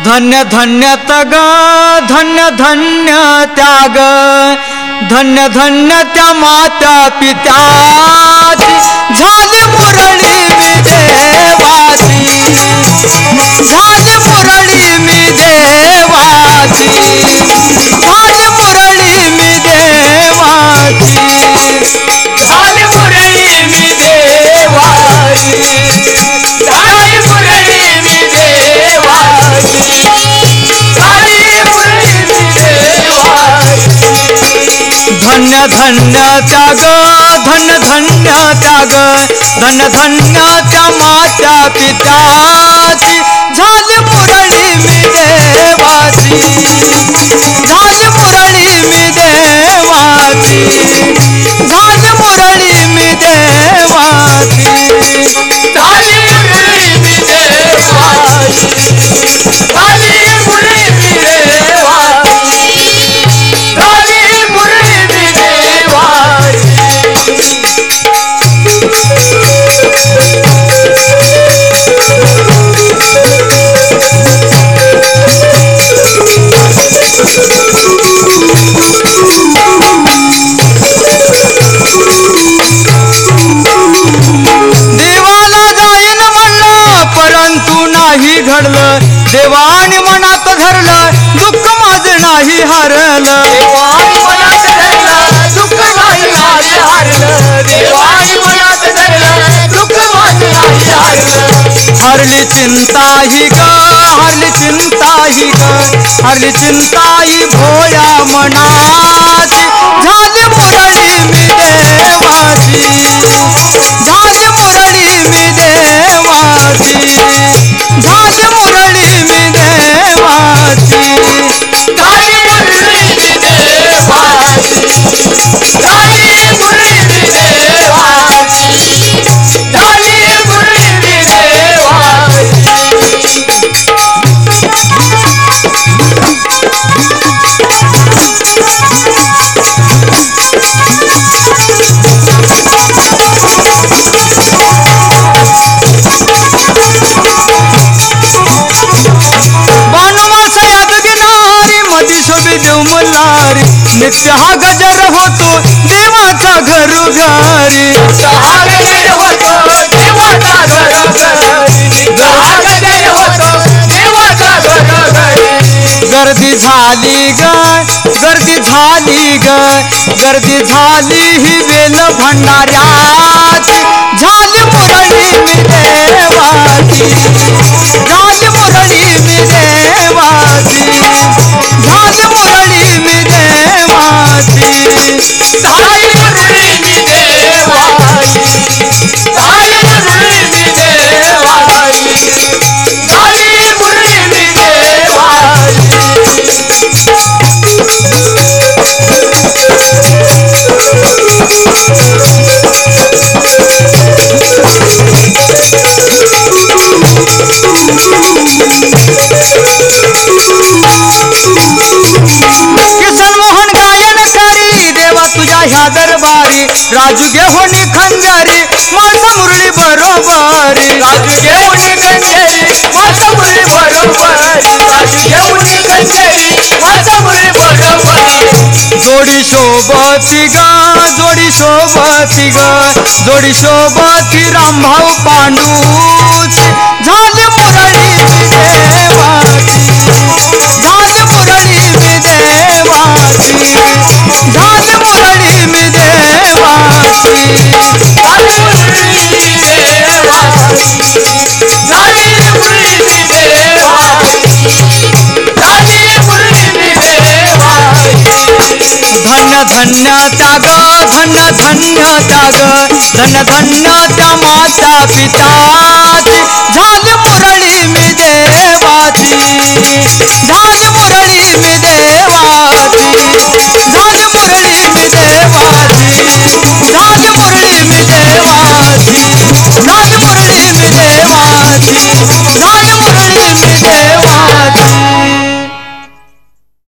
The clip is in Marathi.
धन्य धन्य तग धन्य धन्य त्याग धन्य धन्य त्या माता पित्याची झाली मुरळी मी देवाची झाली मुरळी मी देवाची झाली मुरळी मी देवाची झाली मुरळी मी देवाची झाली मुरळी मी देवाची झाली मुरळी मी देवाची धन्य धन्य त्याग धन्य धन्य त्याग धन्य धन्य त्या माता पित्याची झाली मुरळी मी देवाची झाली मुरळी मी देवाची झाली मुरळी मी देवाची झाली मुरळी मी देवाची झाली मुरळी मी देवाची झाली मुरळी मी देवाची देवाला जाईन म्हणलं परंतु नाही घडलं देवाने मनात धरलं दुःख माझं नाही हरलं देवानी मनात धरलं दुःख माझं नाही हरलं देवानी मनात धरलं दुःख माझं नाही हरलं हरली चिंता ही ग हरली चिंता ही ग हरली चिंता ही भोळ्या मनाची झाली मुरळी मी देवाची झाली मुरळी मी देवाची झाली मुरळी मी देवाची झाली मुरळी मी देवाची झाली मुरळी मी देवाची झाली मुरळी मी देवाची बाणवास यादगिनारी मधी शोभी देव मल्हारी नित्य हा गजर होतो देवाचा घरोघरी गजर होतो देवाचा घरोघरी गजर होतो देवाचा घरोघरी गर्दी झाली ग गर्दी झाली ग गर्दी झाली ही वेल भंडाऱ्याची झाली मुरळी मी देवाची झाली मुरळी मी देवाची झाली मुरळी मी देवाची झाली मुरळी मी देवाची झाली मुरळी मी देवाची झाली मुरळी मी देवाची किसन मोहन गायन करी देवा तुझ्या ह्या दरबारी राजू घेऊन खंजरी माझा मुरळी बरोबरी राजू घेऊन खंजरी माझा मुरळी बरोबरी राजू घेऊन खंजरी माझा मुरळी बरोबरी जोडी शोभती ग जोडी शोभती ग जोडी शोभती रामभाऊ पांडूची झाली मुरळी मी देवाची झाली मुरळी मी देवाची झाली मुरळी मी देवाची झाली मुरळी मी देवाची झाली मुरळी मी देवाची झाली मुरळी मी देवाची धन्य धन्य त्याग धन्य धन्य त्याग धन्य धन्य त्या माता पिताची झाली मुरळी मी देवाची झाली